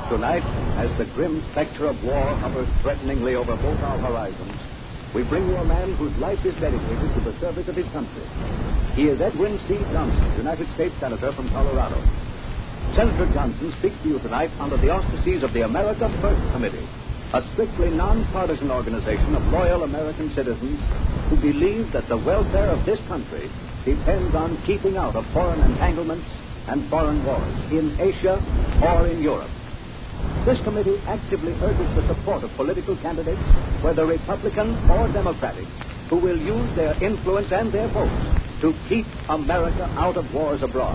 Tonight, as the grim specter of war hovers threateningly over both our horizons, we bring you a man whose life is dedicated to the service of his country. He is Edwin C. Johnson, United States Senator from Colorado. Senator Johnson speaks to you tonight under the auspices of the America First Committee, a strictly nonpartisan organization of loyal American citizens who believe that the welfare of this country depends on keeping out of foreign entanglements and foreign wars in Asia or in Europe. This committee actively urges the support of political candidates, whether Republican or Democratic, who will use their influence and their votes to keep America out of wars abroad.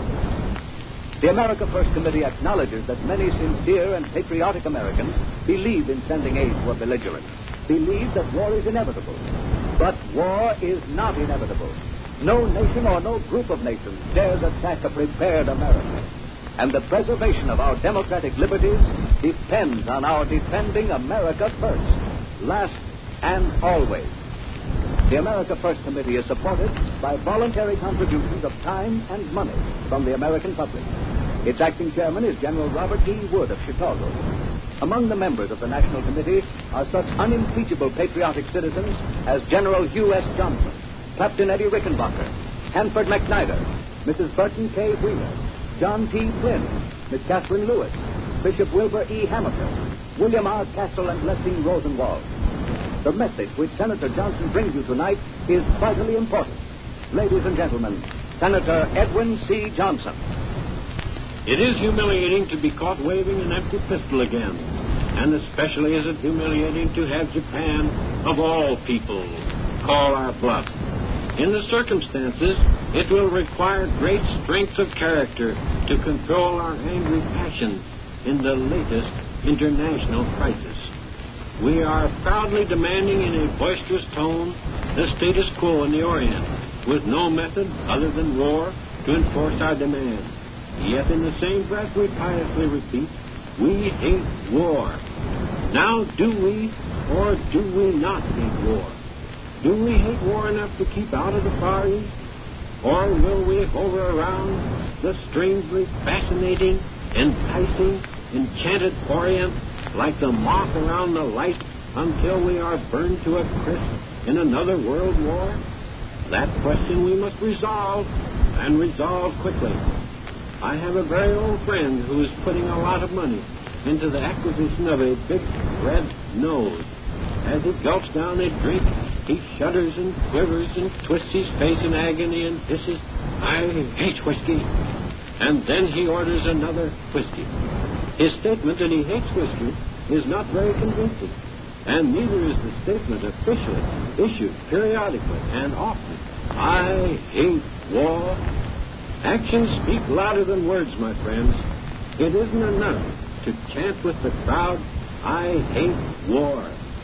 The America First Committee acknowledges that many sincere and patriotic Americans believe in sending aid to a belligerent, believe that war is inevitable. But war is not inevitable. No nation or no group of nations dares attack a prepared America. And the preservation of our democratic liberties depends on our defending America first, last and always. The America First Committee is supported by voluntary contributions of time and money from the American public. Its acting chairman is General Robert E. Wood of Chicago. Among the members of the National Committee are such unimpeachable patriotic citizens as General Hugh S. Johnson, Captain Eddie Rickenbacker, Hanford McNider, Mrs. Burton K. Wheeler, John T. Flynn, Miss Catherine Lewis, Bishop Wilbur E. Hamilton, William R. Castle, and Lessing Rosenwald. The message which Senator Johnson brings you tonight is vitally important. Ladies and gentlemen, Senator Edwin C. Johnson. It is humiliating to be caught waving an empty pistol again, and especially is it humiliating to have Japan, of all people, call our bluff. In the circumstances, it will require great strength of character to control our angry passions in the latest international crisis. We are proudly demanding in a boisterous tone the status quo in the Orient, with no method other than war to enforce our demands. Yet in the same breath we piously repeat, we hate war. Now, do we or do we not hate war? Do we hate war enough to keep out of the Far East? Or will we hover around the strangely fascinating, enticing, enchanted Orient like the moth around the light until we are burned to a crisp in another world war? That question we must resolve, and resolve quickly. I have a very old friend who is putting a lot of money into the acquisition of a big red nose. As he gulps down a drink, he shudders and quivers and twists his face in agony and hisses, "I hate whiskey." And then he orders another whiskey. His statement that he hates whiskey is not very convincing, and neither is the statement officially issued periodically and often. I hate war. Actions speak louder than words, my friends. It isn't enough to chant with the crowd, "I hate war."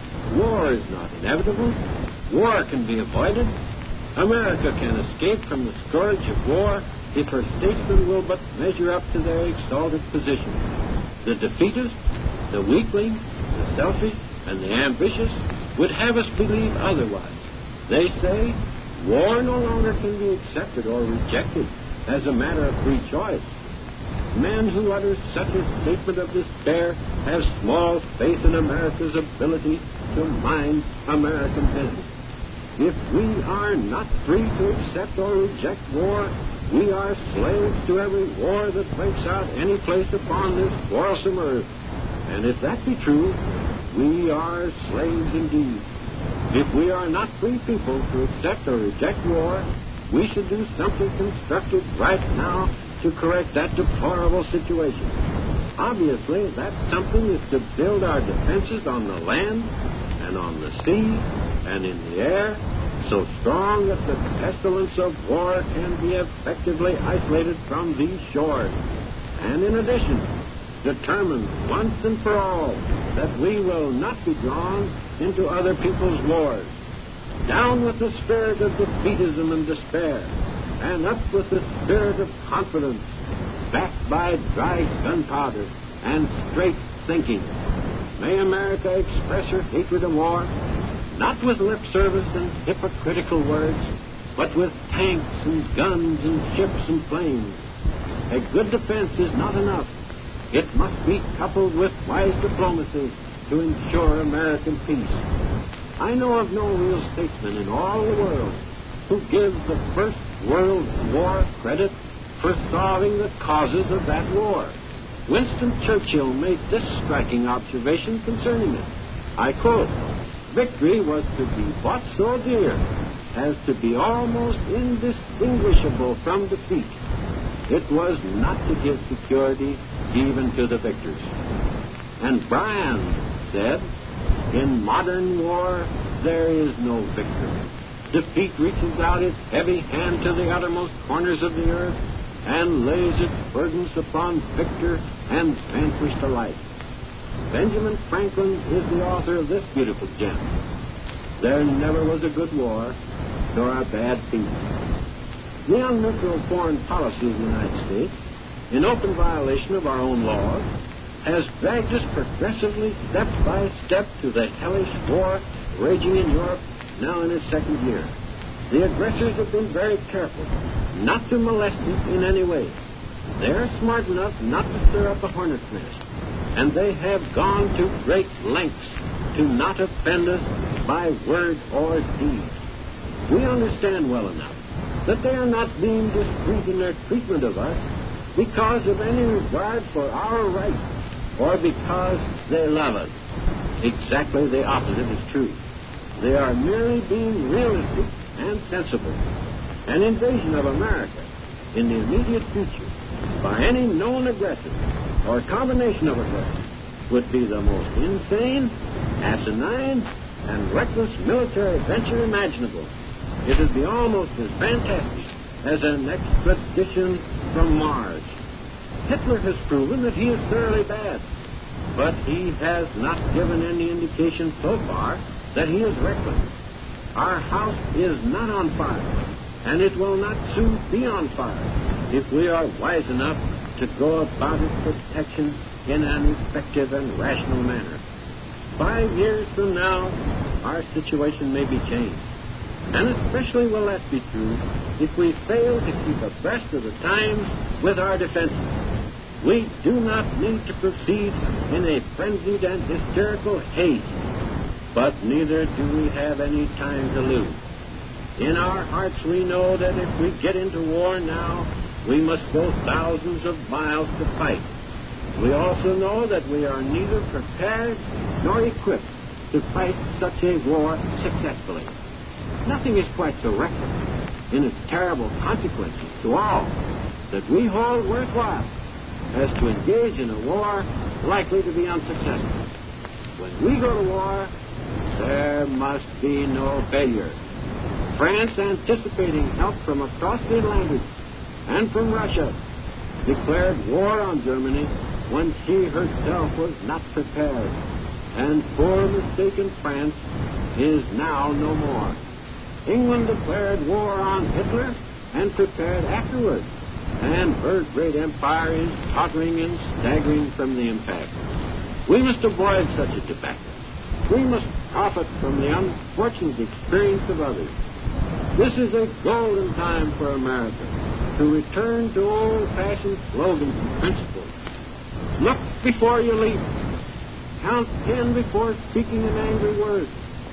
War is not inevitable. War can be avoided. America can escape from the scourge of war if her statesmen will but measure up to their exalted position. The defeatist, the weakling, the selfish, and the ambitious would have us believe otherwise. They say war no longer can be accepted or rejected as a matter of free choice. Men who utter such a statement of despair have small faith in America's ability to mind American business. If we are not free to accept or reject war, we are slaves to every war that breaks out any place upon this quarrelsome earth. And if that be true, we are slaves indeed. If we are not free people to accept or reject war, we should do something constructive right now to correct that deplorable situation. Obviously, that something is to build our defenses on the land and on the sea and in the air so strong that the pestilence of war can be effectively isolated from these shores. And in addition, determine once and for all that we will not be drawn into other people's wars. Down with the spirit of defeatism and despair, and up with the spirit of confidence, backed by dry gunpowder and straight thinking. May America express her hatred of war, not with lip service and hypocritical words, but with tanks and guns and ships and planes. A good defense is not enough. It must be coupled with wise diplomacy to ensure American peace. I know of no real statesman in all the world who gives the First World War credit for solving the causes of that war. Winston Churchill made this striking observation concerning it. I quote, "Victory was to be bought so dear as to be almost indistinguishable from defeat. It was not to give security even to the victors." And Bryan said, "In modern war, there is no victor. Defeat reaches out its heavy hand to the uttermost corners of the earth and lays its burdens upon victor and vanquished alike." Benjamin Franklin is the author of this beautiful gem. There never was a good war, nor a bad peace. The unneutral foreign policy of the United States, in open violation of our own laws, has dragged us progressively, step by step, to the hellish war raging in Europe, now in its second year. The aggressors have been very careful not to molest it in any way. They are smart enough not to stir up a hornet's nest, and they have gone to great lengths to not offend us by word or deed. We understand well enough that they are not being discreet in their treatment of us because of any regard for our rights or because they love us. Exactly the opposite is true. They are merely being realistic and sensible. An invasion of America in the immediate future by any known aggressor or combination of aggressors would be the most insane, asinine, and reckless military venture imaginable. It would be almost as fantastic as an expedition from Mars. Hitler has proven that he is thoroughly bad, but he has not given any indication so far that he is reckless. Our house is not on fire, and it will not soon be on fire if we are wise enough to go about its protection in an effective and rational manner. 5 years from now, our situation may be changed. And especially will that be true if we fail to keep abreast of the times with our defenses. We do not need to proceed in a frenzied and hysterical haste, but neither do we have any time to lose. In our hearts we know that if we get into war now, we must go thousands of miles to fight. We also know that we are neither prepared nor equipped to fight such a war successfully. Nothing is quite so reckless in its terrible consequences to all that we hold worthwhile as to engage in a war likely to be unsuccessful. When we go to war, there must be no failure. France, anticipating help from across the Atlantic and from Russia, declared war on Germany when she herself was not prepared. And poor mistaken France is now no more. England declared war on Hitler and prepared afterwards, and her great empire is tottering and staggering from the impact. We must avoid such a debacle. We must profit from the unfortunate experience of others. This is a golden time for America to return to old-fashioned slogans and principles. Look before you leap. Count 10 before speaking an angry word.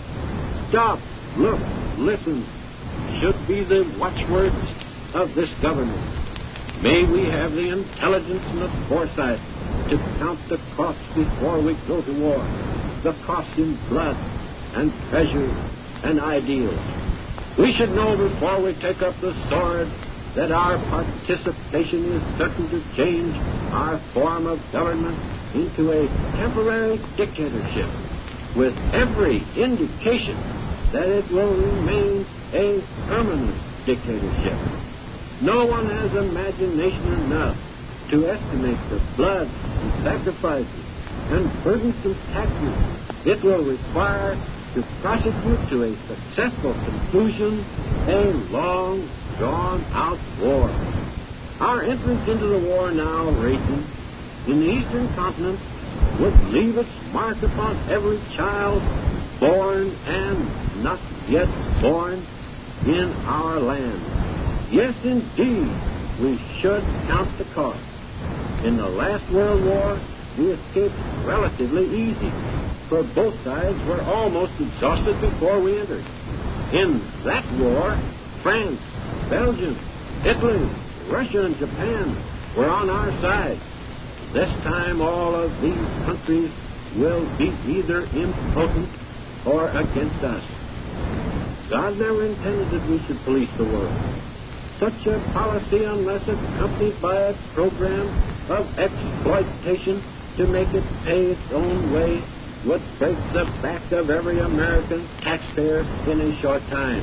Stop, look, listen should be the watchwords of this government. May we have the intelligence and the foresight to count the cost before we go to war, the cost in blood and treasure and ideals. We should know before we take up the sword that our participation is certain to change our form of government into a temporary dictatorship, with every indication that it will remain a permanent dictatorship. No one has imagination enough to estimate the blood and sacrifices and burdensome taxes it will require to prosecute to a successful conclusion a long, drawn-out war. Our entrance into the war now raging in the eastern continent would leave its mark upon every child born and not yet born in our land. Yes, indeed, we should count the cost. In the last World War, we escaped relatively easy, for both sides were almost exhausted before we entered. In that war, France, Belgium, Italy, Russia, and Japan were on our side. This time, all of these countries will be either impotent or against us. God never intended that we should police the world. Such a policy, unless accompanied by a program of exploitation to make it pay its own way, would break the back of every American taxpayer in a short time.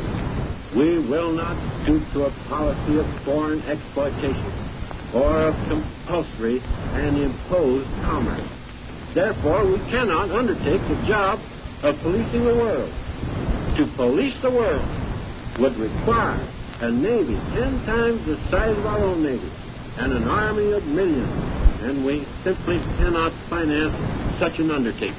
We will not stoop to a policy of foreign exploitation or of compulsory and imposed commerce. Therefore, we cannot undertake the job of policing the world. To police the world would require a Navy 10 times the size of our own Navy and an army of millions, and we simply cannot finance such an undertaking.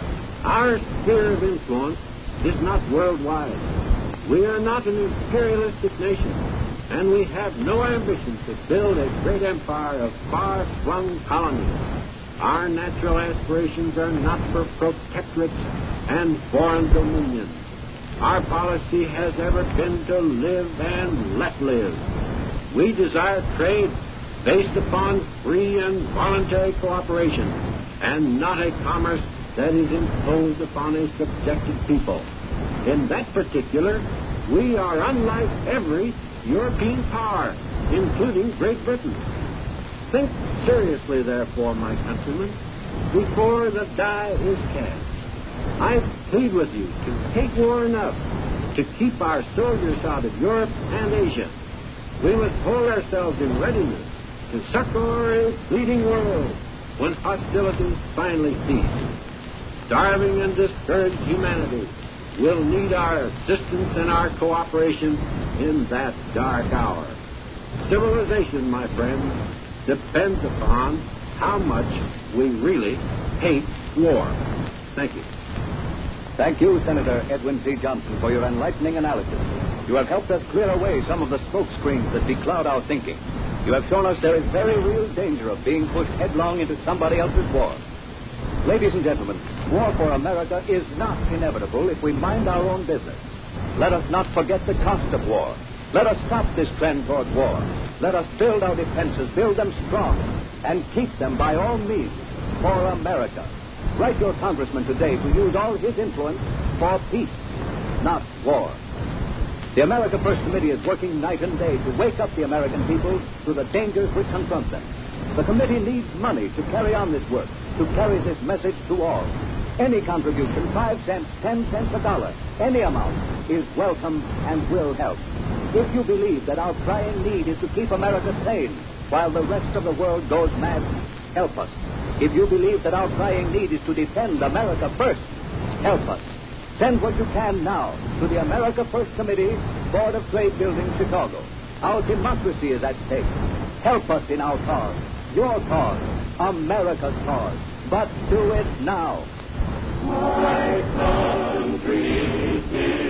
Our sphere of influence is not worldwide. We are not an imperialistic nation, and we have no ambition to build a great empire of far-flung colonies. Our natural aspirations are not for protectorates and foreign dominion. Our policy has ever been to live and let live. We desire trade based upon free and voluntary cooperation, and not a commerce that is imposed upon a subjected people. In that particular, we are unlike every European power, including Great Britain. Think seriously, therefore, my countrymen, before the die is cast. I plead with you to hate war enough to keep our soldiers out of Europe and Asia. We must hold ourselves in readiness to succor a bleeding world when hostilities finally cease. Starving and discouraged humanity will need our assistance and our cooperation in that dark hour. Civilization, my friends, depends upon how much we really hate war. Thank you. Thank you, Senator Edwin C. Johnson, for your enlightening analysis. You have helped us clear away some of the smoke screens that becloud our thinking. You have shown us there is very real danger of being pushed headlong into somebody else's war. Ladies and gentlemen, war for America is not inevitable if we mind our own business. Let us not forget the cost of war. Let us stop this trend toward war. Let us build our defenses, build them strong, and keep them by all means for America. Write your congressman today to use all his influence for peace, not war. The America First Committee is working night and day to wake up the American people to the dangers which confront them. The committee needs money to carry on this work, to carry this message to all. Any contribution, 5 cents, 10 cents, $1, any amount, is welcome and will help. If you believe that our crying need is to keep America sane while the rest of the world goes mad, help us. If you believe that our crying need is to defend America first, help us. Send what you can now to the America First Committee, Board of Trade Building, Chicago. Our democracy is at stake. Help us in our cause, your cause, America's cause. But do it now. My country is